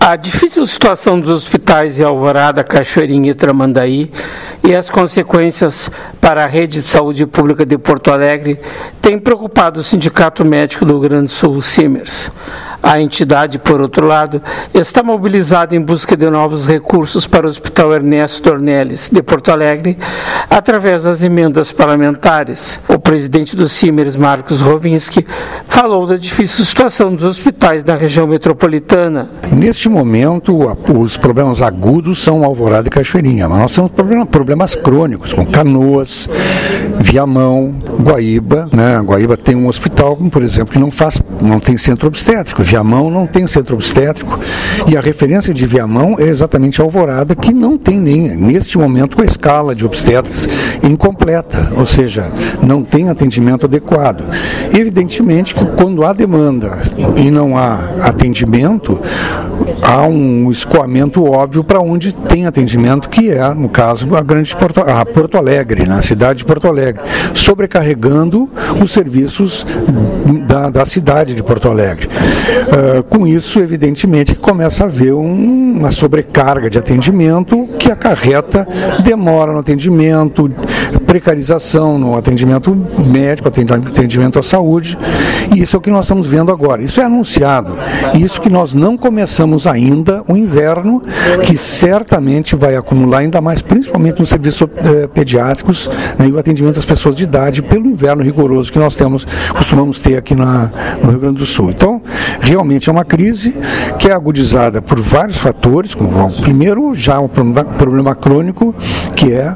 A difícil situação dos hospitais de Alvorada, Cachoeirinha e Tramandaí e as consequências para a rede de saúde pública de Porto Alegre tem preocupado o Sindicato Médico do Rio Grande do Sul, Simers. A entidade, por outro lado, está mobilizada em busca de novos recursos para o Hospital Ernesto Dornelles, de Porto Alegre, através das emendas parlamentares. O presidente do Simers, Marcos Rovinski, falou da difícil situação dos hospitais da região metropolitana. Neste momento, os problemas agudos são Alvorada e Cachoeirinha, mas nós temos problemas crônicos, com Canoas, Viamão, Guaíba. Guaíba tem um hospital, por exemplo, que não tem centro obstétrico. Viamão não tem centro obstétrico, e a referência de Viamão é exatamente Alvorada, que não tem nem, neste momento, com a escala de obstetras incompleta, ou seja, não tem atendimento adequado. Evidentemente que quando há demanda e não há atendimento, há um escoamento óbvio para onde tem atendimento, que é, no caso, a Porto Alegre, na cidade de Porto Alegre, sobrecarregando os serviços da cidade de Porto Alegre. Com isso, evidentemente, começa a haver uma sobrecarga de atendimento que acarreta demora no atendimento, precarização no atendimento médico, atendimento à saúde, e isso é o que nós estamos vendo agora. Isso é anunciado, isso que nós não começamos ainda o inverno, que certamente vai acumular ainda mais, principalmente nos serviços pediátricos, né, e o atendimento às pessoas de idade, pelo inverno rigoroso que nós costumamos ter aqui no Rio Grande do Sul. Então, realmente é uma crise que é agudizada por vários fatores, primeiro já um problema crônico, que é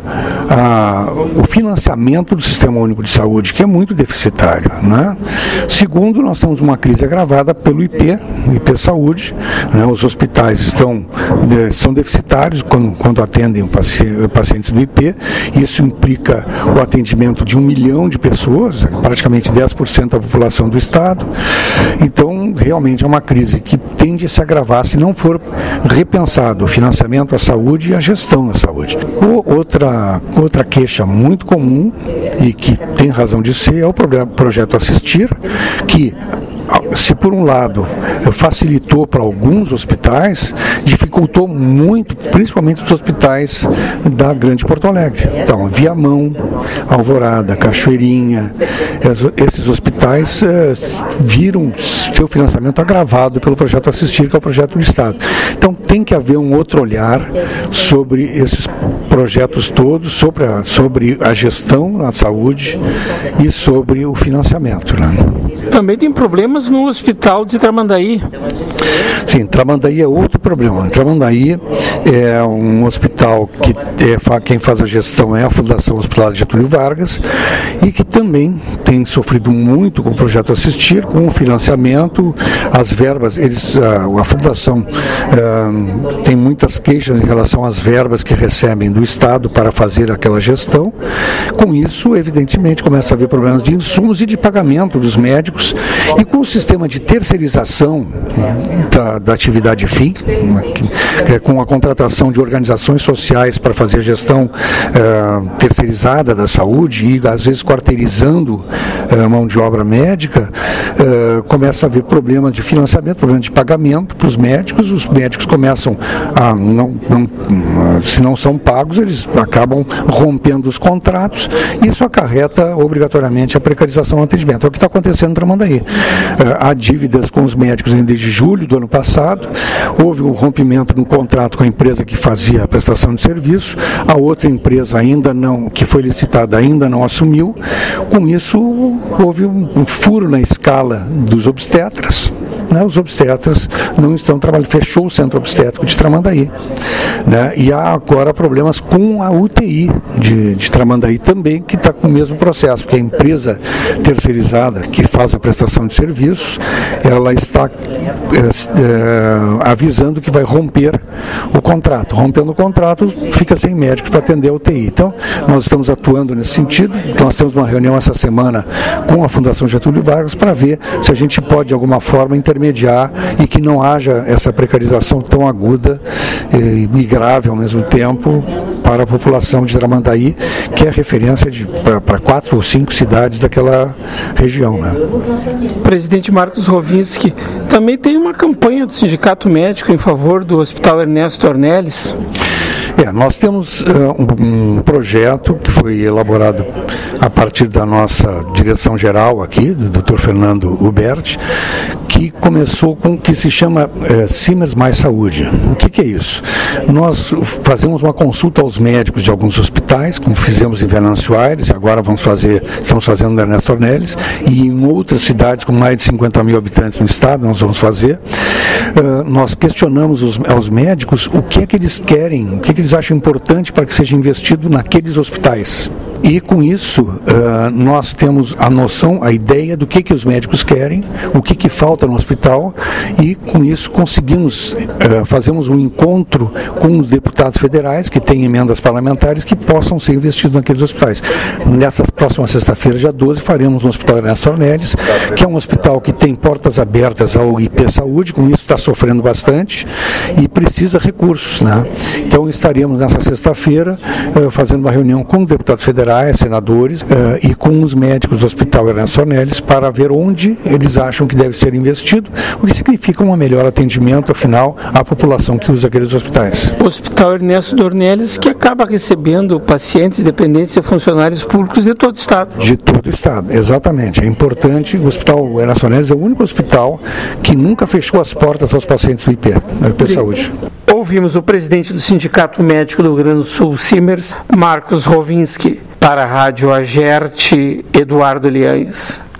o financiamento do Sistema Único de Saúde, que é muito deficitário, né? Segundo, nós temos uma crise agravada pelo IP Saúde, né? Os hospitais são deficitários quando atendem pacientes do IP, isso implica o atendimento de 1 milhão de pessoas, praticamente 10% da população do Estado. Então, realmente é uma crise que tende a se agravar se não for repensado o financiamento à saúde e a gestão da saúde. Outra queixa muito comum e que tem razão de ser é o projeto Assistir, que, se por um lado facilitou para alguns hospitais, dificultou muito, principalmente os hospitais da Grande Porto Alegre. Então, Viamão, Alvorada, Cachoeirinha, esses hospitais viram seu financiamento agravado pelo projeto Assistir, que é o projeto do Estado. Então, tem que haver um outro olhar sobre esses projetos todos, sobre a gestão na saúde e sobre o financiamento, né? Também tem problemas no hospital de Tramandaí. Sim, Tramandaí é outro problema. Tramandaí é um hospital que quem faz a gestão é a Fundação Hospitalar Getúlio Vargas, e que também tem sofrido muito com o projeto Assistir, com o financiamento, as verbas. A Fundação tem muitas queixas em relação às verbas que recebem do Estado para fazer aquela gestão. Com isso, evidentemente, começa a haver problemas de insumos e de pagamento dos médicos, e com o sistema de terceirização da atividade FII, com a contratação de organizações sociais para fazer gestão terceirizada da saúde e, às vezes, quarteirizando mão de obra médica, começa a haver problemas de financiamento, problemas de pagamento para os médicos. Os médicos começam se não são pagos, eles acabam rompendo os contratos, e isso acarreta obrigatoriamente a precarização do atendimento. É o que está acontecendo no Tramandaí. Há dívidas com os médicos ainda desde julho do ano passado, houve um rompimento no contrato com a empresa que fazia a prestação de serviço, a outra empresa que foi licitada ainda não assumiu. Com isso, houve um furo na escala dos obstetras, né? Os obstetras não estão trabalhando, fechou o centro obstétrico de Tramandaí, né? E há agora problemas com a UTI de Tramandaí também, que está com o mesmo processo, porque a empresa terceirizada que faz a prestação de serviços, ela está avisando que vai romper o contrato. Rompendo o contrato, fica sem médicos para atender a UTI. Então, nós estamos atuando nesse sentido. Nós temos uma reunião essa semana com a Fundação Getúlio Vargas para ver se a gente pode, de alguma forma, intermediar e que não haja essa precarização tão aguda e grave ao mesmo tempo para a população de Tramandaí, que é referência para 4 ou 5 cidades daquela região, né? Presidente Marcos Rovinski, também tem uma campanha do Sindicato Médico em favor do Hospital Ernesto Ornelis. Nós temos um projeto que foi elaborado a partir da nossa direção geral aqui, do Dr. Fernando Huberti, que começou com o que se chama Simers Mais Saúde. O que é isso? Nós fazemos uma consulta aos médicos de alguns hospitais, como fizemos em Venâncio Aires, e agora estamos fazendo no Ernesto Ornelis, e em outras cidades com mais de 50 mil habitantes no estado, nós vamos fazer. Nós questionamos aos médicos o que é que eles querem, o que é que eles acham importante para que seja investido naqueles hospitais. E com isso, nós temos a noção, a ideia do que os médicos querem, o que falta no hospital, e com isso conseguimos, fazemos um encontro com os deputados federais que têm emendas parlamentares que possam ser investidos naqueles hospitais. Nessa próxima sexta-feira, dia 12, faremos no Hospital Ernesto Ornelis, que é um hospital que tem portas abertas ao IP Saúde, com isso está sofrendo bastante e precisa recursos, né? Então estaremos nessa sexta-feira fazendo uma reunião com os deputados federais, senadores e com os médicos do Hospital Ernesto Ornelis para ver onde eles acham que deve ser investido, o que significa um melhor atendimento, afinal, à população que usa aqueles hospitais. O Hospital Ernesto Ornelis, que acaba recebendo pacientes, dependentes e funcionários públicos de todo o Estado. De todo o Estado, exatamente. É importante, o Hospital Ernesto Ornelis é o único hospital que nunca fechou as portas aos pacientes do IP Saúde. Ouvimos o presidente do Sindicato Médico do Rio Grande do Sul, Simers, Marcos Rovinski. Para a Rádio Agerte, Eduardo Liães.